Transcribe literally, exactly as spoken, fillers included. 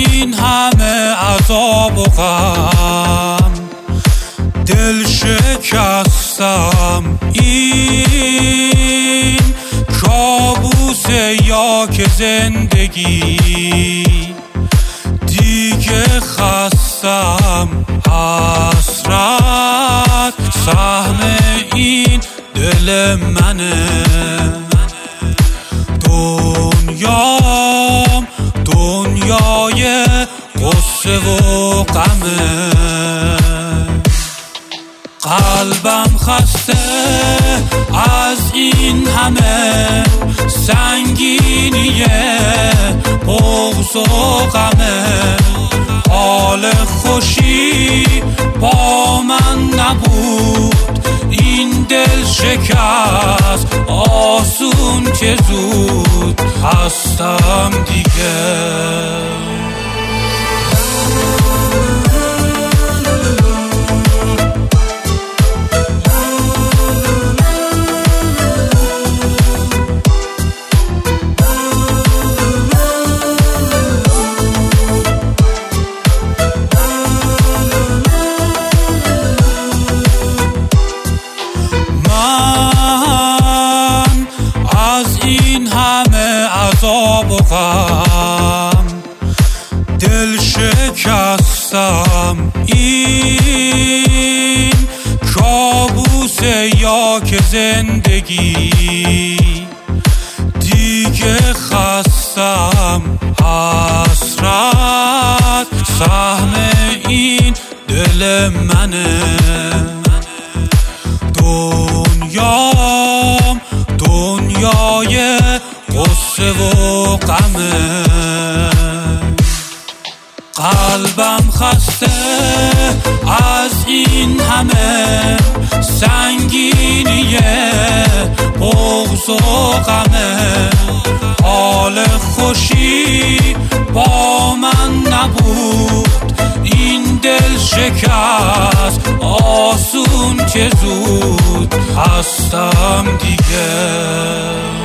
این همه عذاب و غم دل شکستم، این کابوسه یا که زندگی؟ دیگه خستم، حسرت سهم این دل منه. دنیام دنیای قصه و غمه، قلبم خسته از این همه سنگینیه، بغض و غمه. حال خوشی با من نبود، این دل شکست آسون که زود هستم دیگه. عذاب و غم دل شکستم، این کابوسه یا که زندگی؟ دیگه خستم، حسرت سهم این دل منه. دنیام دنیای قصه و غمه، قلبم خسته از این همه سنگینیه، بغض و غمه. حال خوشی با من نبود، این دل شکست آسون که زود هستم دیگه.